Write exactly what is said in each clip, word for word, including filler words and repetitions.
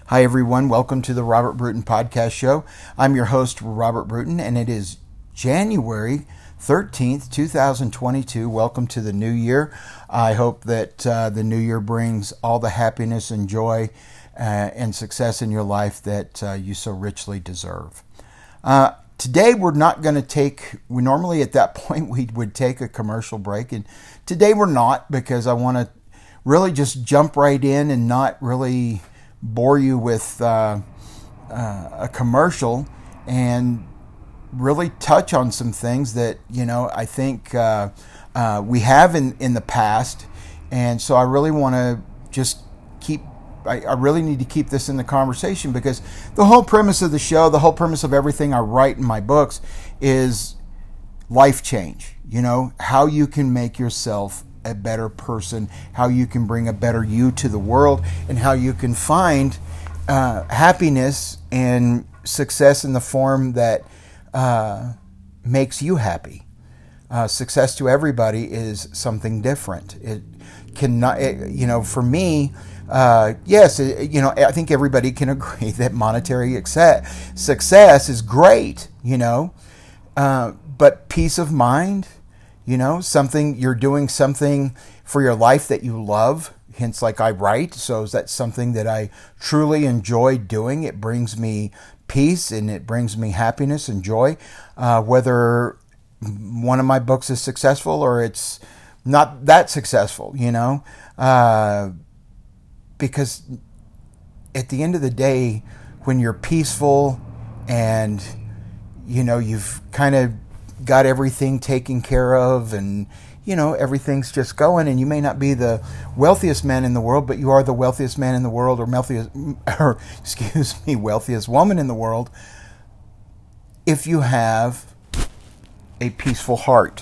Hi, everyone. Welcome to the Robert Bruton Podcast Show. I'm your host, Robert Bruton, and it is January thirteenth, twenty twenty-two. Welcome to the new year. I hope that uh, the new year brings all the happiness and joy uh, and success in your life that uh, you so richly deserve. Uh, today, we're not going to take, we normally at that point we would take a commercial break, and today we're not, because I want to really just jump right in and not really bore you with uh, uh, a commercial and really touch on some things that, you know, I think uh, uh, we have in, in the past. And so I really want to just keep, I, I really need to keep this in the conversation, because the whole premise of the show, the whole premise of everything I write in my books is life change. You know, how you can make yourself a better person, how you can bring a better you to the world, and how you can find uh, happiness and success in the form that uh, makes you happy. Uh, success to everybody is something different. It cannot, it, you know, for me, uh, yes, it, you know, I think everybody can agree that monetary success, success is great, you know, uh, but peace of mind, you know, something, you're doing something for your life that you love, hence like I write. So is that something that I truly enjoy doing? It brings me peace and it brings me happiness and joy. Uh, whether one of my books is successful or it's not that successful, you know, uh, because at the end of the day, when you're peaceful and, you know, you've kind of got everything taken care of and, you know, everything's just going, and you may not be the wealthiest man in the world, but you are the wealthiest man in the world, or wealthiest, or excuse me, wealthiest woman in the world, if you have a peaceful heart.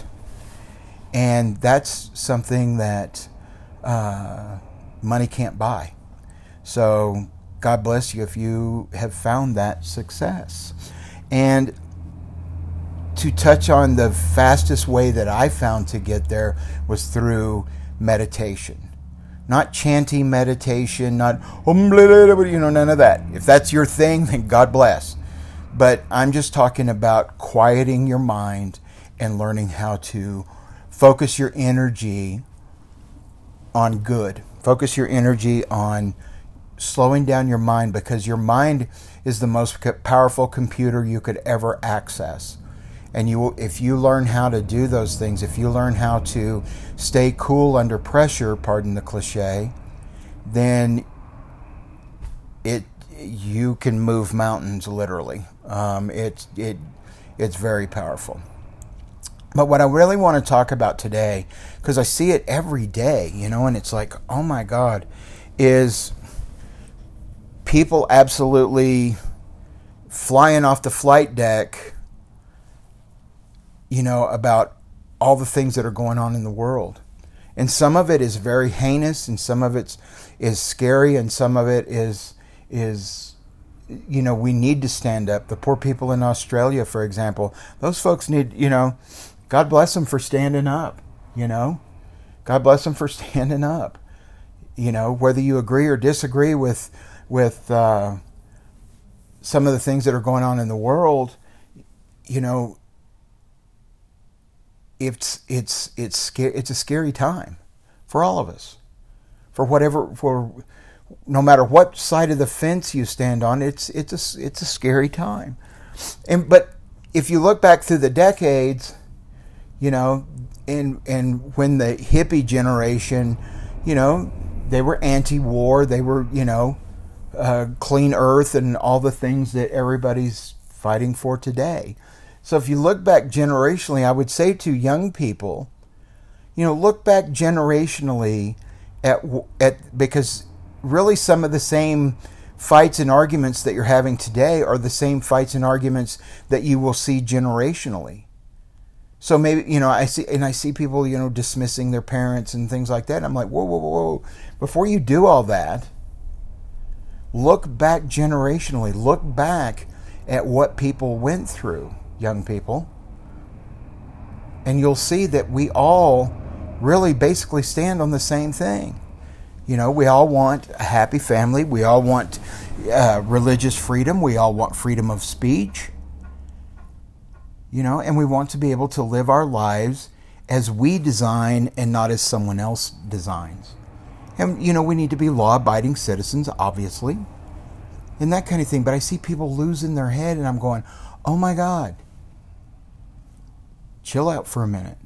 And that's something that uh, money can't buy. So God bless you if you have found that success. And to touch on the fastest way that I found to get there was through meditation. Not chanting meditation, not, you know, none of that. If that's your thing, then God bless. But I'm just talking about quieting your mind and learning how to focus your energy on good. Focus your energy on slowing down your mind, because your mind is the most powerful computer you could ever access. And you, if you learn how to do those things, if you learn how to stay cool under pressure, pardon the cliche, then it you can move mountains literally. Um, it it it's very powerful. But what I really want to talk about today, because I see it every day, you know, and it's like, oh my God, is people absolutely flying off the flight deck, you know, about all the things that are going on in the world. And some of it is very heinous, and some of it is scary, and some of it is, is, you know, we need to stand up. The poor people in Australia, for example, those folks need, you know, God bless them for standing up, you know. God bless them for standing up. You know, whether you agree or disagree with, with uh, some of the things that are going on in the world, you know, It's it's it's scary. It's a scary time for all of us. For whatever, for no matter what side of the fence you stand on, it's it's a it's a scary time. And but if you look back through the decades, you know, and and when the hippie generation, you know, they were anti-war. They were, you know, uh, clean earth and all the things that everybody's fighting for today. So if you look back generationally, I would say to young people, you know, look back generationally at at because really some of the same fights and arguments that you're having today are the same fights and arguments that you will see generationally. So maybe, you know, I see and I see people, you know, dismissing their parents and things like that. And I'm like, whoa, whoa, whoa, whoa. Before you do all that, look back generationally. Look back at what people went through. Young people, and you'll see that we all really basically stand on the same thing. You know, we all want a happy family. We all want uh, religious freedom. We all want freedom of speech. You know, and we want to be able to live our lives as we design and not as someone else designs. And, you know, we need to be law-abiding citizens, obviously, and that kind of thing. But I see people losing their head, and I'm going, oh my God, chill out for a minute.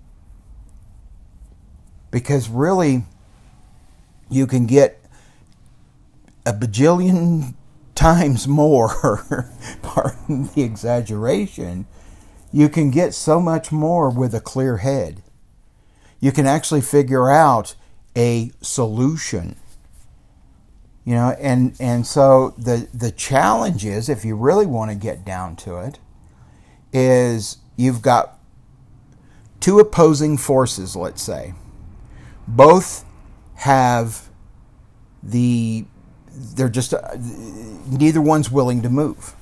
Because really, you can get a bajillion times more, pardon the exaggeration, you can get so much more with a clear head. You can actually figure out a solution. You know, and, and so the, the challenge is, if you really want to get down to it, is you've got two opposing forces, let's say. Both have the, they're just, uh, neither one's willing to move.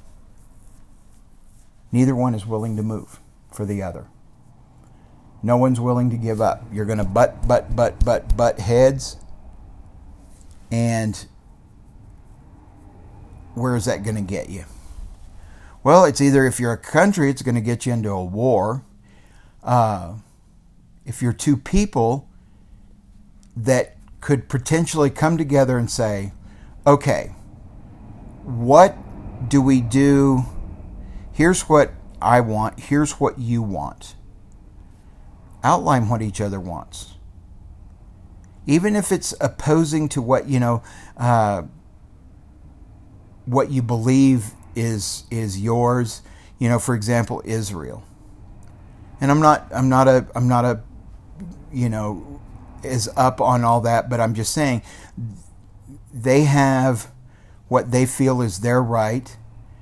Neither one is willing to move for the other. No one's willing to give up. You're going to butt, butt, butt, butt, butt heads. And where is that going to get you? Well, it's either, if you're a country, it's going to get you into a war. Uh, if you're two people that could potentially come together and say, okay, what do we do? Here's what I want. Here's what you want. Outline what each other wants. Even if it's opposing to what, you know, uh, what you believe is is yours. You know, for example, Israel. And I'm not, I'm not a, I'm not a, you know, is up on all that, but I'm just saying they have what they feel is their right.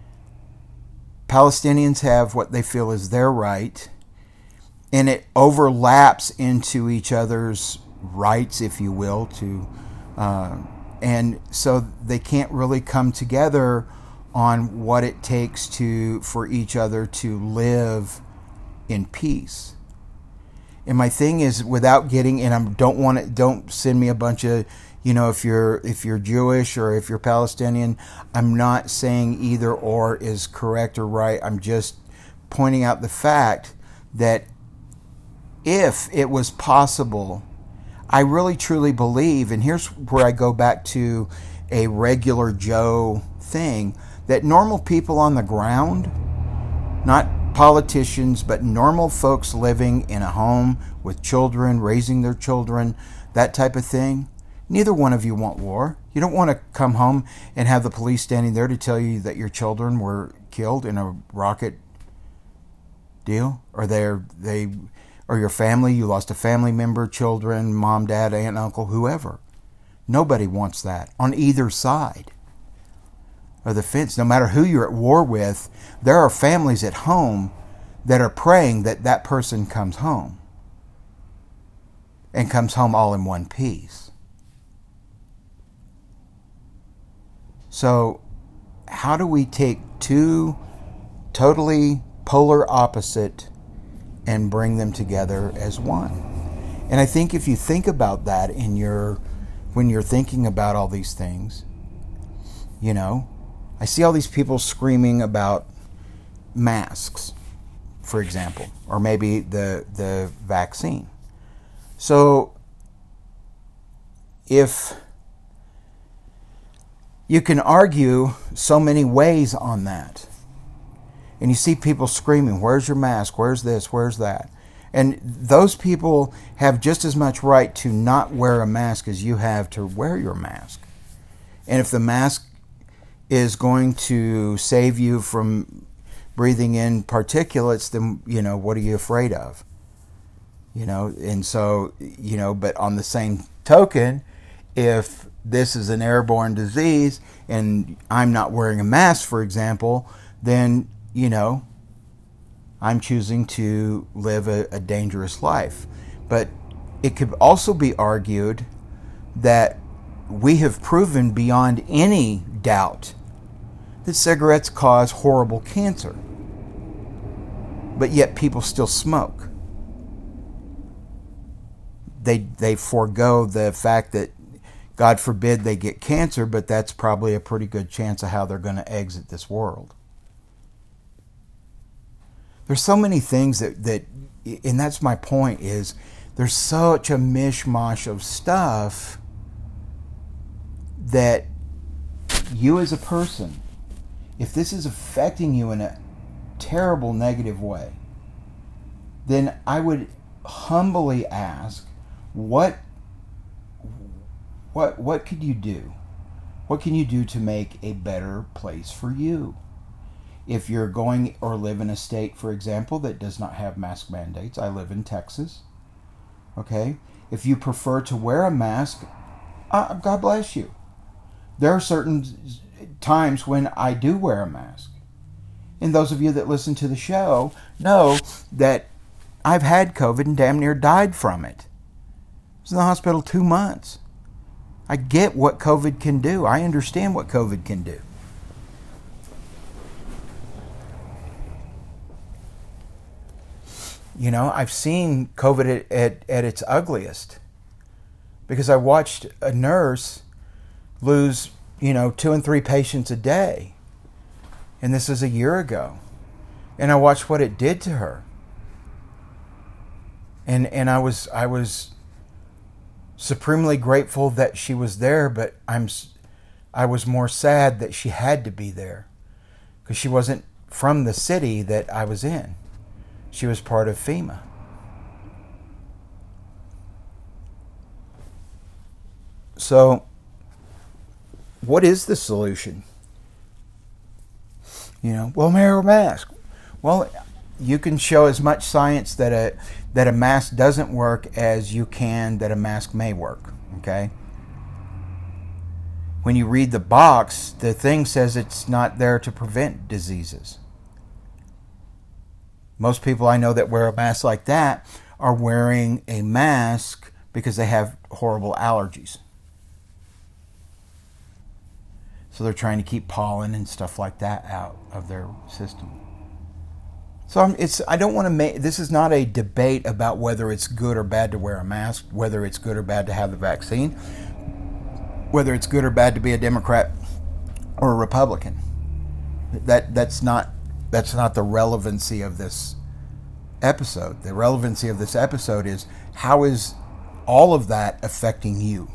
Palestinians have what they feel is their right, and it overlaps into each other's rights, if you will, to uh, and so they can't really come together on what it takes to for each other to live in peace. And my thing is, without getting, and I don't want to, don't send me a bunch of, you know, if you're if you're Jewish or if you're Palestinian, I'm not saying either or is correct or right. I'm just pointing out the fact that if it was possible, I really truly believe, and here's where I go back to a regular Joe thing, that normal people on the ground, not politicians, but normal folks living in a home with children, raising their children, that type of thing, neither one of you want war. You don't want to come home and have the police standing there to tell you that your children were killed in a rocket deal, or they're they or your family, you lost a family member, children, mom, dad, aunt, uncle, whoever. Nobody wants that on either side of the fence. No matter who you're at war with, there are families at home that are praying that that person comes home and comes home all in one piece. So how do we take two totally polar opposite and bring them together as one? And I think if you think about that in your, when you're thinking about all these things, you know, I see all these people screaming about masks, for example, or maybe the the vaccine. So if you can argue so many ways on that, and you see people screaming, where's your mask? Where's this? Where's that? And those people have just as much right to not wear a mask as you have to wear your mask. And if the mask is going to save you from breathing in particulates, then, you know, what are you afraid of? You know, and so, you know, but on the same token, if this is an airborne disease and I'm not wearing a mask, for example, then, you know, I'm choosing to live a, a dangerous life. But it could also be argued that we have proven beyond any doubt that cigarettes cause horrible cancer, but yet people still smoke. They they forego the fact that God forbid they get cancer, but that's probably a pretty good chance of how they're going to exit this world. There's so many things that, that, and that's my point, is there's such a mishmash of stuff that you as a person, if this is affecting you in a terrible negative way, then I would humbly ask, what what what could you do? What can you do to make a better place for you? If you're going or live in a state, for example, that does not have mask mandates, I live in Texas, okay? If you prefer to wear a mask, uh, God bless you. There are certain times when I do wear a mask. And those of you that listen to the show know that I've had COVID and damn near died from it. I was in the hospital two months. I get what COVID can do. I understand what COVID can do. You know, I've seen COVID at, at, at its ugliest because I watched a nurse lose, you know, two and three patients a day. And this is a year ago. And I watched what it did to her. And and I was I was supremely grateful that she was there, but I'm I was more sad that she had to be there because she wasn't from the city that I was in. She was part of FEMA. So, what is the solution? You know, well, wear a mask. Well, you can show as much science that a that a mask doesn't work as you can that a mask may work. Okay. When you read the box, the thing says it's not there to prevent diseases. Most people I know that wear a mask like that are wearing a mask because they have horrible allergies. So they're trying to keep pollen and stuff like that out of their system. So I'm, it's I don't want to make, this is not a debate about whether it's good or bad to wear a mask, whether it's good or bad to have the vaccine, whether it's good or bad to be a Democrat or a Republican. That that's not that's not the relevancy of this episode. The relevancy of this episode is how is all of that affecting you?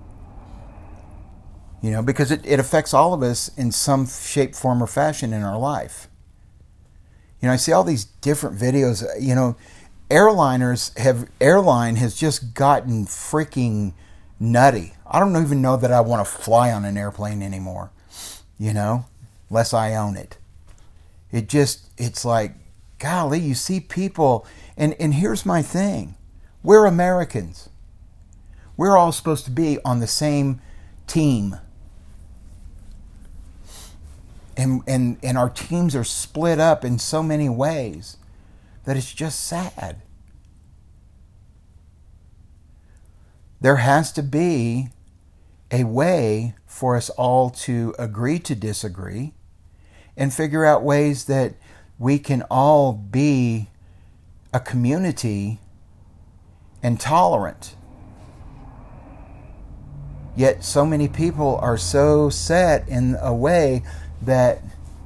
You know, because it, it affects all of us in some shape, form, or fashion in our life. You know, I see all these different videos. You know, airliners have, airline has just gotten freaking nutty. I don't even know that I want to fly on an airplane anymore, you know, unless I own it. It just, it's like, golly, you see people, and, and here's my thing. We're Americans. We're all supposed to be on the same team. And, and and our teams are split up in so many ways that it's just sad. There has to be a way for us all to agree to disagree and figure out ways that we can all be a community and tolerant. Yet so many people are so set in a way that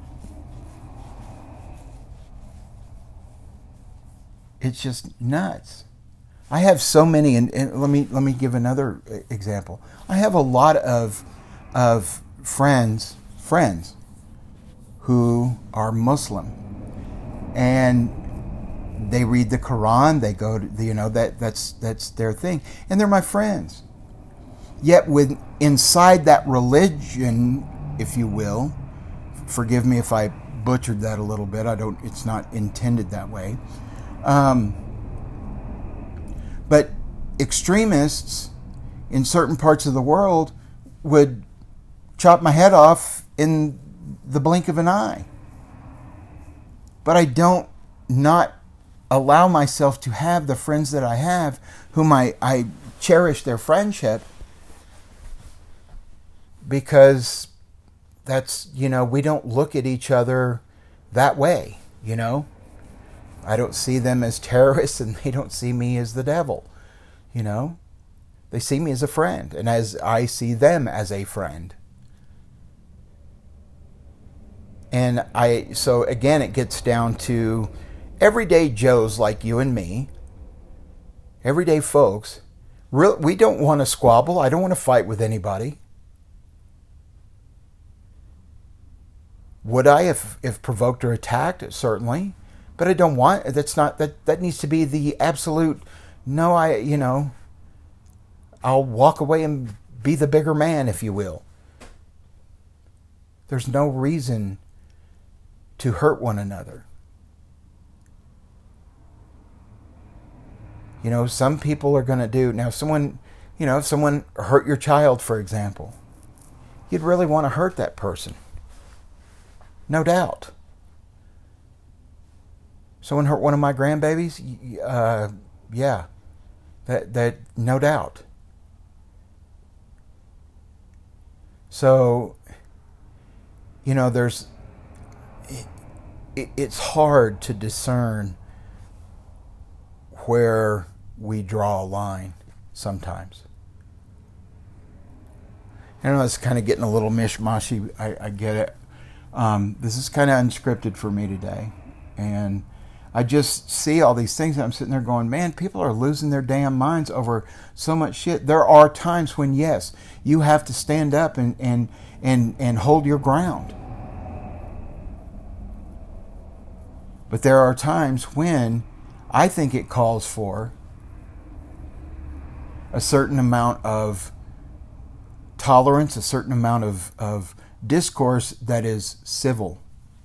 it's just nuts. I have so many, and, and let me let me give another example. I have a lot of of friends friends who are Muslim, and they read the Quran. They go to, you know, that that's that's their thing, and they're my friends. Yet, with inside that religion, if you will. Forgive me if I butchered that a little bit. I don't. It's not intended that way. Um, but extremists in certain parts of the world would chop my head off in the blink of an eye. But I don't not allow myself to have the friends that I have, whom I, I cherish their friendship, because that's, you know, we don't look at each other that way, you know. I don't see them as terrorists and they don't see me as the devil, you know. They see me as a friend, and as I see them as a friend. And I, so again, it gets down to everyday Joes like you and me, everyday folks. Real, we don't want to squabble. I don't want to fight with anybody. Would I if, if provoked or attacked? Certainly. But I don't want, that's not, that, that needs to be the absolute, no, I, you know, I'll walk away and be the bigger man, if you will. There's no reason to hurt one another. You know, some people are going to do, now if someone, you know, if someone hurt your child, for example, you'd really want to hurt that person. No doubt. Someone hurt one of my grandbabies, uh, yeah, that, that, no doubt. So, you know, there's, it, it's hard to discern where we draw a line sometimes. I know it's kind of getting a little mishmashy. I, I get it. Um, this is kind of unscripted for me today. And I just see all these things and I'm sitting there going, man, people are losing their damn minds over so much shit. There are times when, yes, you have to stand up and, and, and, and hold your ground. But there are times when I think it calls for a certain amount of tolerance, a certain amount of, of discourse that is civil.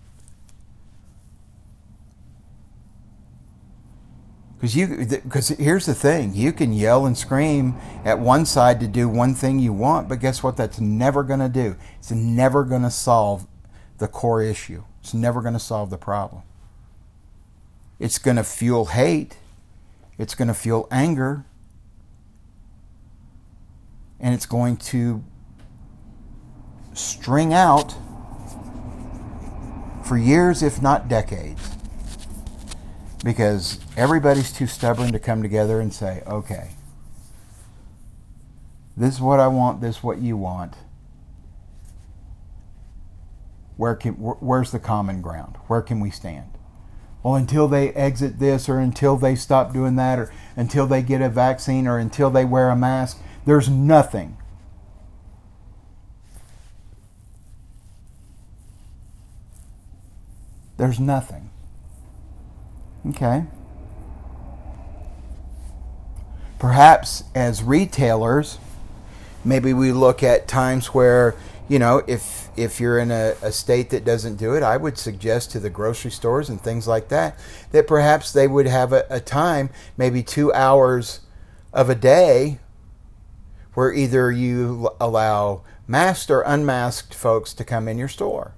Because you, because here's the thing, you can yell and scream at one side to do one thing you want, but guess what? That's never going to do. It's never going to solve the core issue. It's never going to solve the problem. It's going to fuel hate. It's going to fuel anger. And it's going to string out for years, if not decades. Because everybody's too stubborn to come together and say, okay, this is what I want, this is what you want. Where can, where's the common ground? Where can we stand? Well, until they exit this, or until they stop doing that, or until they get a vaccine, or until they wear a mask, there's nothing. There's nothing. Okay. Perhaps as retailers, maybe we look at times where, you know, if if you're in a, a state that doesn't do it, I would suggest to the grocery stores and things like that, that perhaps they would have a, a time, maybe two hours of a day, where either you allow masked or unmasked folks to come in your store.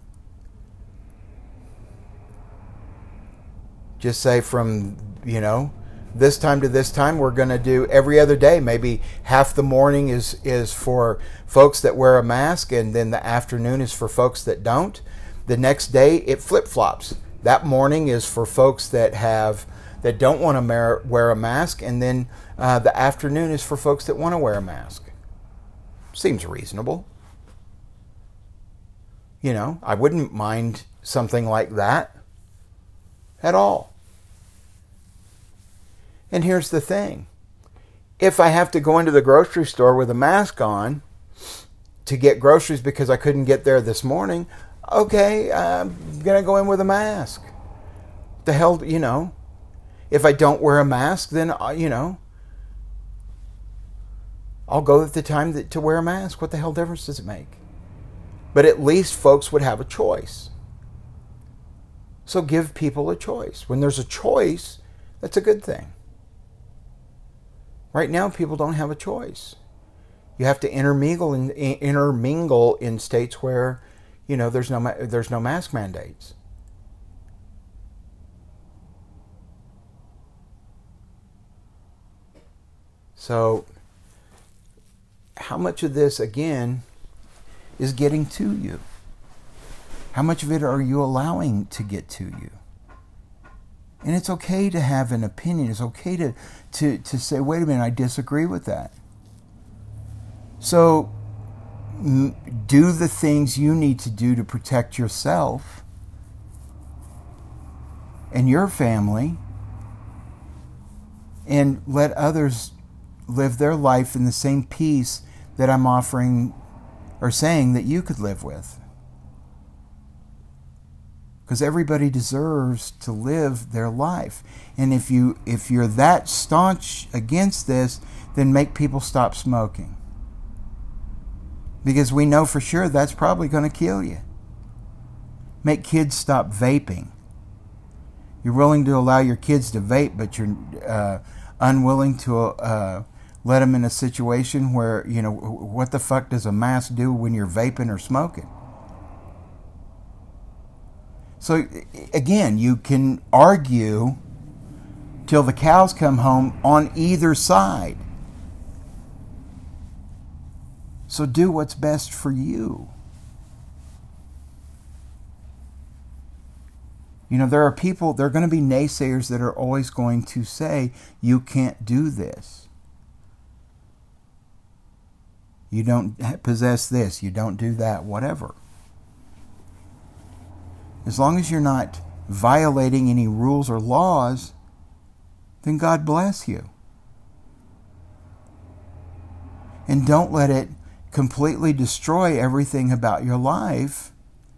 Just say from, you know, this time to this time, we're going to do every other day. Maybe half the morning is, is for folks that wear a mask, and then the afternoon is for folks that don't. The next day, it flip-flops. That morning is for folks that have that don't want to wear a mask, and then uh, the afternoon is for folks that want to wear a mask. Seems reasonable. You know, I wouldn't mind something like that at all. And here's the thing. If I have to go into the grocery store with a mask on to get groceries because I couldn't get there this morning, okay, I'm going to go in with a mask. The hell, you know, if I don't wear a mask, then, you know, I'll go at the time that, to wear a mask. What the hell difference does it make? But at least folks would have a choice. So give people a choice. When there's a choice, that's a good thing. Right now, people don't have a choice. You have to intermingle in, intermingle in states where, you know, there's no there's no mask mandates. So, how much of this, again, is getting to you? How much of it are you allowing to get to you? And it's okay to have an opinion. It's okay to, to, to say, wait a minute, I disagree with that. So m- do the things you need to do to protect yourself and your family, and let others live their life in the same peace that I'm offering or saying that you could live with. Because everybody deserves to live their life. And if you if you're that staunch against this, then make people stop smoking. Because we know for sure that's probably going to kill you. Make kids stop vaping. You're willing to allow your kids to vape, but you're uh, unwilling to uh, let them in a situation where, you know, what the fuck does a mask do when you're vaping or smoking? So, again, you can argue till the cows come home on either side. So do what's best for you. You know, there are people, there are going to be naysayers that are always going to say, you can't do this. You don't possess this, you don't do that, whatever. As long as you're not violating any rules or laws, then God bless you. And don't let it completely destroy everything about your life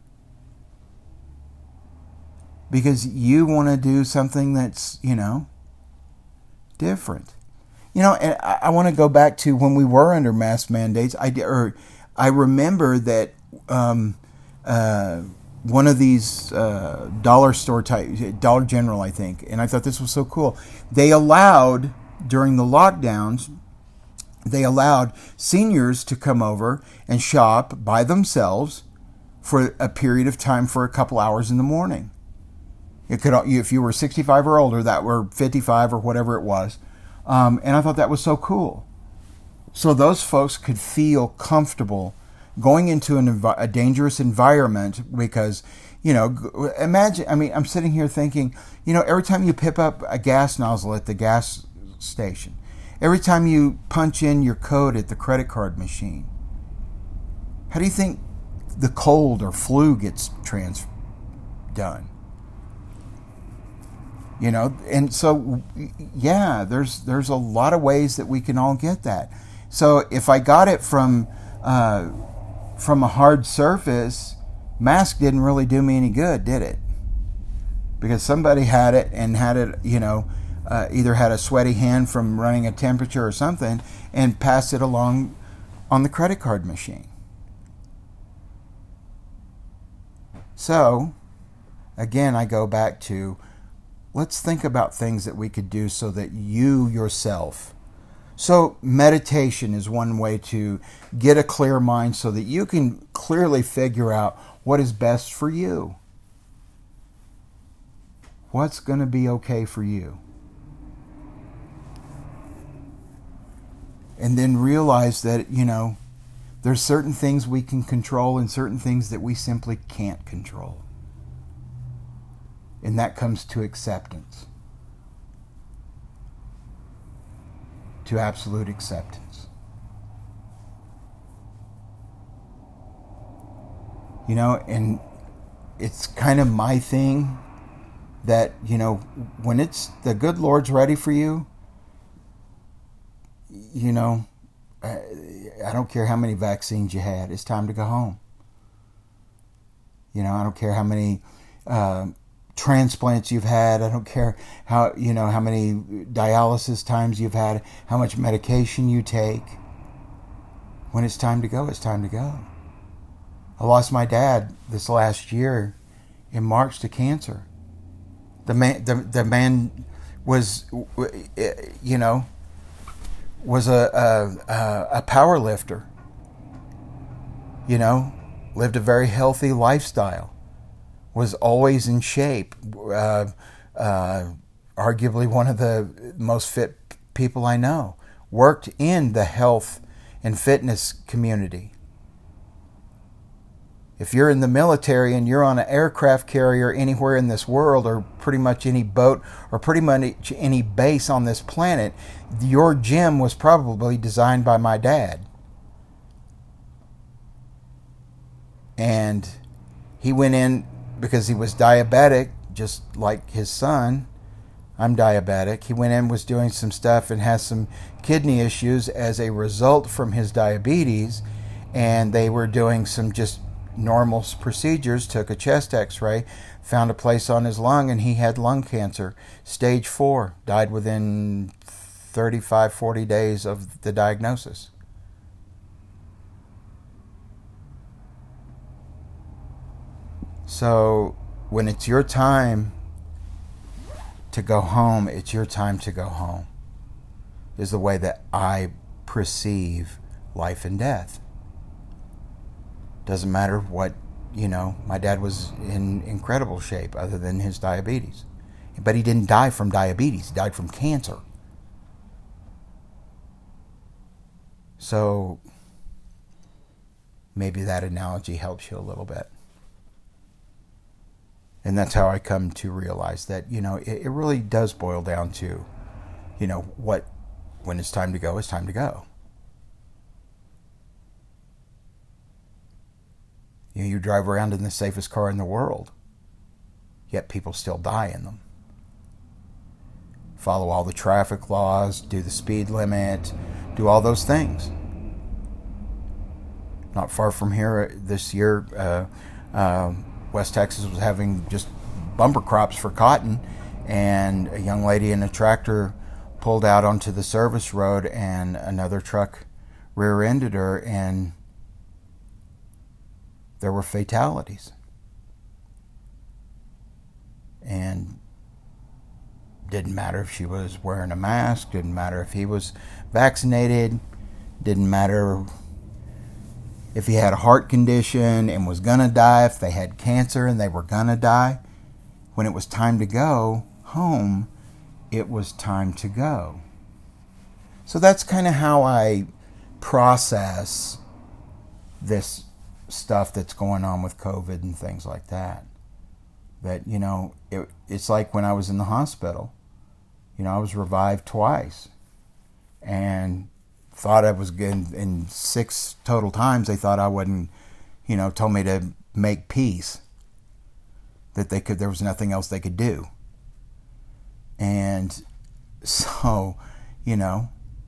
because you want to do something that's, you know, different. You know, and I, I want to go back to when we were under mask mandates. I, or I remember that um, uh, one of these uh, dollar store type, Dollar General, I think, and I thought this was so cool. They allowed, during the lockdowns, they allowed seniors to come over and shop by themselves for a period of time for a couple hours in the morning. It could, if you were sixty-five or older, that were fifty-five or whatever it was. Um, and I thought that was so cool. So those folks could feel comfortable going into an envi- a dangerous environment because, you know, imagine, I mean, I'm sitting here thinking, you know, every time you pip up a gas nozzle at the gas station, every time you punch in your code at the credit card machine, how do you think the cold or flu gets trans done? You know, and so, yeah, there's there's a lot of ways that we can all get that. So if I got it from uh, from a hard surface, mask didn't really do me any good, did it? Because somebody had it and had it, you know, uh, either had a sweaty hand from running a temperature or something and passed it along on the credit card machine. So, again, I go back to, let's think about things that we could do so that you yourself. So meditation is one way to get a clear mind so that you can clearly figure out what is best for you. What's going to be okay for you. And then realize that, you know, there's certain things we can control and certain things that we simply can't control. And that comes to acceptance. To absolute acceptance. You know, and it's kind of my thing that, you know, when it's the good Lord's ready for you, you know, I, I don't care how many vaccines you had, it's time to go home. You know, I don't care how many uh, transplants you've had. I don't care how, you know, how many dialysis times you've had, how much medication you take. When it's time to go, it's time to go. I lost my dad this last year in March to cancer. The man, the, the man was, you know, was a, a, a power lifter. You know, lived a very healthy lifestyle. Was always in shape, uh, uh, arguably one of the most fit people I know. Worked in the health and fitness community. If you're in the military and you're on an aircraft carrier anywhere in this world, or pretty much any boat, or pretty much any base on this planet, your gym was probably designed by my dad. And he went in because he was diabetic, just like his son. I'm diabetic. He went in, was doing some stuff, and has some kidney issues as a result from his diabetes. And they were doing some just normal procedures, took a chest x-ray, found a place on his lung, and he had lung cancer, stage four, died within thirty-five, forty days of the diagnosis. So when it's your time to go home, it's your time to go home, is the way that I perceive life and death. Doesn't matter what, you know, my dad was in incredible shape other than his diabetes. But he didn't die from diabetes, he died from cancer. So maybe that analogy helps you a little bit. And that's how I come to realize that, you know, it, it really does boil down to, you know, what, when it's time to go, it's time to go. You know, you drive around in the safest car in the world, yet people still die in them. Follow all the traffic laws, do the speed limit, do all those things. Not far from here this year, uh, uh, West Texas was having just bumper crops for cotton, and a young lady in a tractor pulled out onto the service road, and another truck rear-ended her, and there were fatalities. And didn't matter if she was wearing a mask, didn't matter if he was vaccinated, didn't matter if he had a heart condition and was gonna die, if they had cancer and they were gonna die. When it was time to go home, it was time to go. So that's kind of how I process this stuff that's going on with COVID and things like that. That, you know, it, it's like when I was in the hospital. You know, I was revived twice. And thought I was good in six total times. They thought I wouldn't, you know, told me to make peace, that they could, there was nothing else they could do. And so, you know,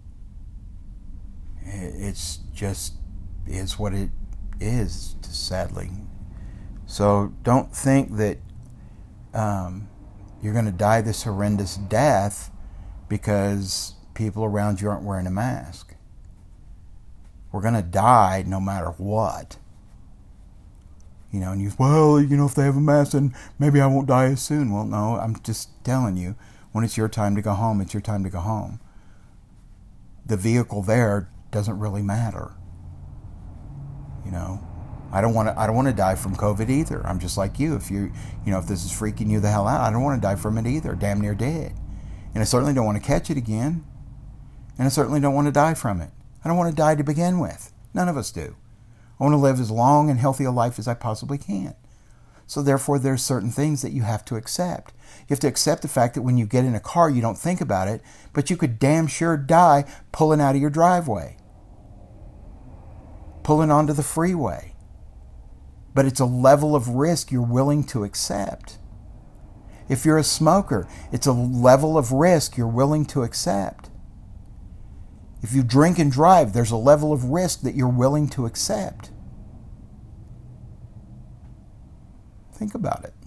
it's just is what it is, sadly. So don't think that um, you're going to die this horrendous death because people around you aren't wearing a mask. We're going to die no matter what. You know, and you, well, you know, if they have a mask, then maybe I won't die as soon. Well, no, I'm just telling you, when it's your time to go home, it's your time to go home. The vehicle there doesn't really matter. You know, I don't want to. I don't want to die from COVID either. I'm just like you. If you, you know, if this is freaking you the hell out, I don't want to die from it either. Damn near dead. And I certainly don't want to catch it again. And I certainly don't want to die from it. I don't want to die to begin with. None of us do. I want to live as long and healthy a life as I possibly can. So therefore, there's certain things that you have to accept. You have to accept the fact that when you get in a car, you don't think about it, but you could damn sure die pulling out of your driveway, pulling onto the freeway. But it's a level of risk you're willing to accept. If you're a smoker, it's a level of risk you're willing to accept. If you drink and drive, there's a level of risk that you're willing to accept. Think about it.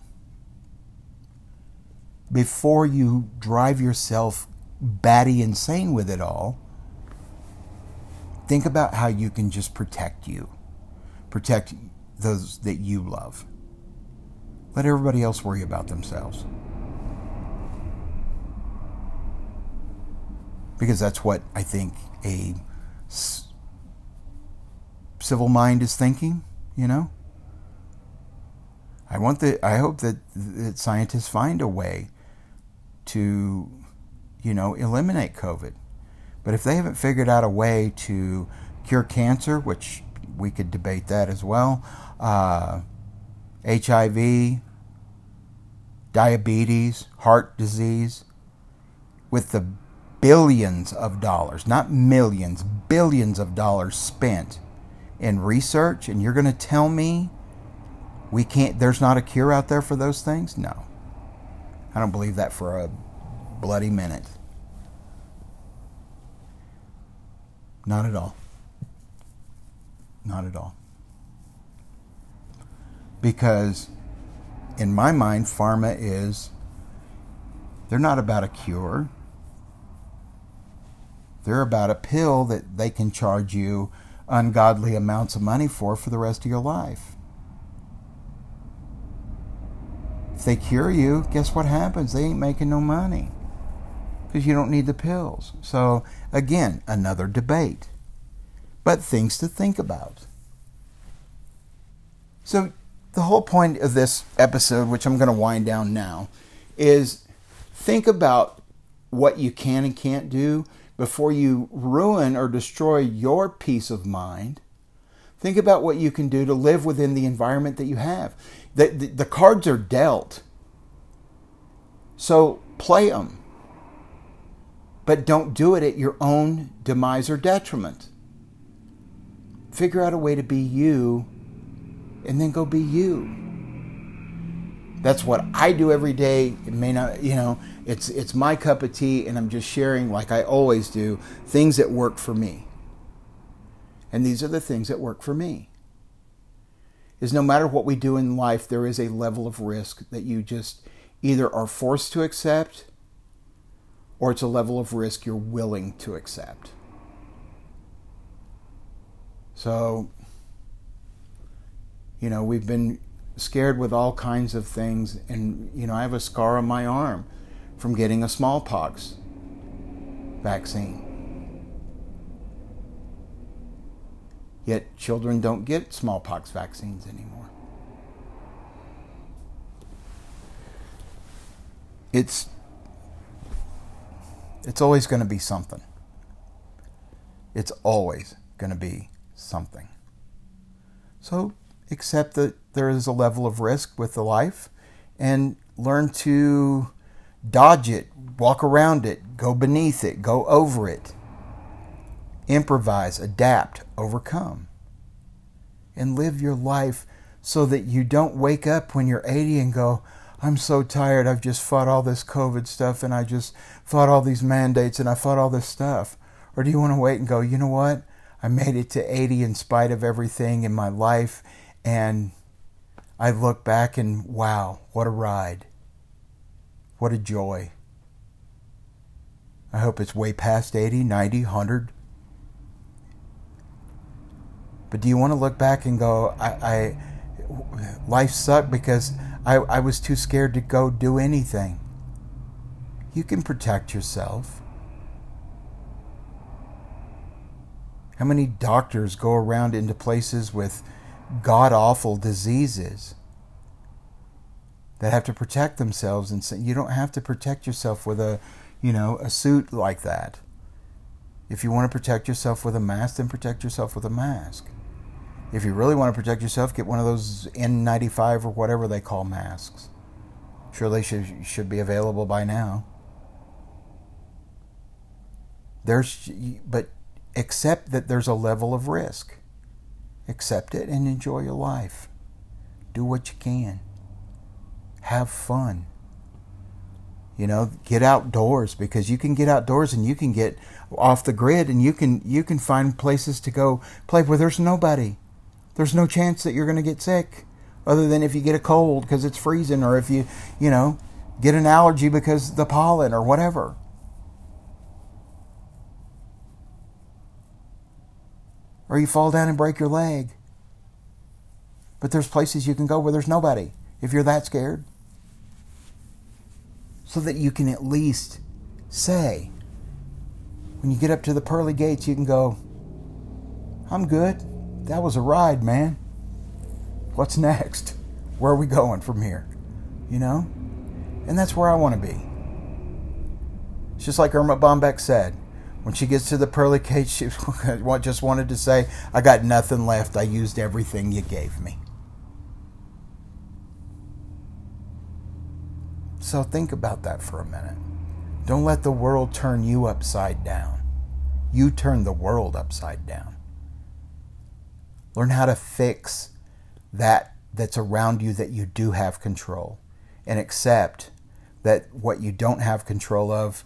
Before you drive yourself batty insane with it all, think about how you can just protect you. Protect those that you love. Let everybody else worry about themselves. Because that's what I think a c- civil mind is thinking, you know? I want the, I hope that, that scientists find a way to, you know, eliminate COVID. But if they haven't figured out a way to cure cancer, which we could debate that as well, uh, H I V, diabetes, heart disease, with the billions of dollars, not millions, billions of dollars spent in research, and you're going to tell me We can't, there's not a cure out there for those things? No. I don't believe that for a bloody minute. Not at all. Not at all. Because in my mind, pharma is, they're not about a cure. They're about a pill that they can charge you ungodly amounts of money for for the rest of your life. If they cure you, guess what happens? They ain't making no money because you don't need the pills. So again, another debate, but things to think about. So the whole point of this episode, which I'm going to wind down now, is think about what you can and can't do before you ruin or destroy your peace of mind. Think about what you can do to live within the environment that you have. The, the, the cards are dealt. So play them. But don't do it at your own demise or detriment. Figure out a way to be you, and then go be you. That's what I do every day. It may not, you know, it's it's my cup of tea, and I'm just sharing, like I always do, things that work for me. And these are the things that work for me. Is no matter what we do in life, there is a level of risk that you just either are forced to accept, or it's a level of risk you're willing to accept. So, you know, we've been scared with all kinds of things, and, you know, I have a scar on my arm from getting a smallpox vaccine. Yet children don't get smallpox vaccines anymore. It's it's always going to be something. It's always going to be something. So accept that there is a level of risk with the life and learn to dodge it, walk around it, go beneath it, go over it. Improvise, adapt, overcome. And live your life so that you don't wake up when you're eighty and go, I'm so tired, I've just fought all this COVID stuff, and I just fought all these mandates, and I fought all this stuff. Or do you want to wait and go, you know what? I made it to eighty in spite of everything in my life, and I look back and wow, what a ride. What a joy. I hope it's way past eighty, ninety, one hundred. But do you want to look back and go, I, I life sucked because I, I was too scared to go do anything? You can protect yourself. How many doctors go around into places with god-awful diseases that have to protect themselves, and say, you don't have to protect yourself with a, you know, a suit like that. If you want to protect yourself with a mask, then protect yourself with a mask. If you really want to protect yourself, get one of those N ninety-five or whatever they call masks. Sure, they should should be available by now. There's, but accept that there's a level of risk. Accept it and enjoy your life. Do what you can. Have fun. You know, get outdoors, because you can get outdoors and you can get off the grid, and you can you can find places to go play where there's nobody. There's no chance that you're going to get sick, other than if you get a cold because it's freezing, or if you, you know, get an allergy because the pollen or whatever. Or you fall down and break your leg. But there's places you can go where there's nobody if you're that scared. So that you can at least say, when you get up to the pearly gates, you can go, I'm good. That was a ride, man. What's next? Where are we going from here? You know? And that's where I want to be. It's just like Irma Bombeck said. When she gets to the pearly gates, she just wanted to say, I got nothing left. I used everything you gave me. So think about that for a minute. Don't let the world turn you upside down. You turn the world upside down. Learn how to fix that that's around you that you do have control, and accept that what you don't have control of,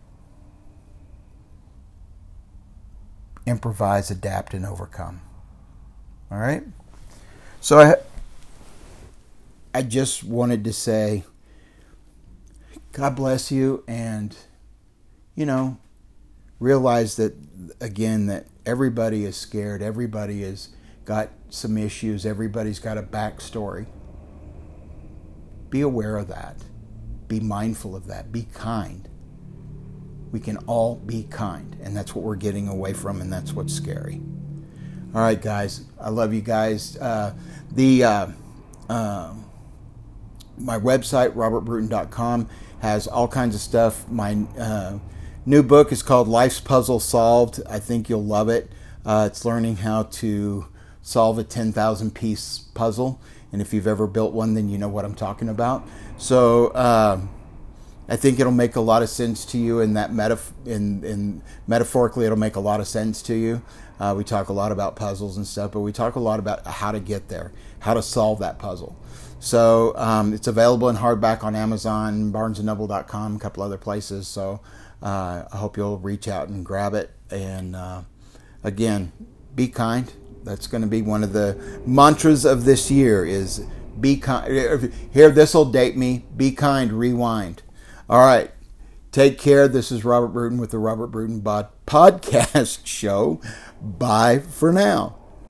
improvise, adapt, and overcome. All right? So I, I just wanted to say, God bless you, and, you know, realize that, again, that everybody is scared. Everybody has got some issues. Everybody's got a backstory. Be aware of that. Be mindful of that. Be kind. We can all be kind, and that's what we're getting away from, and that's what's scary. All right, guys. I love you guys. Uh, the uh, uh, my website, robert bruton dot com, has all kinds of stuff. My uh, new book is called Life's Puzzle Solved. I think you'll love it. Uh, it's learning how to solve a ten thousand piece puzzle. And if you've ever built one, then you know what I'm talking about. So uh, I think it'll make a lot of sense to you. In that metaf- in, in metaphorically, it'll make a lot of sense to you. Uh, we talk a lot about puzzles and stuff, but we talk a lot about how to get there, how to solve that puzzle. So um, it's available in hardback on Amazon, barnes and noble dot com, a couple other places. So uh, I hope you'll reach out and grab it. And uh, again, be kind. That's going to be one of the mantras of this year is be kind. Here, this will date me. Be kind, rewind. All right. Take care. This is Robert Bruton with the Robert Bruton Podcast Show. Bye for now.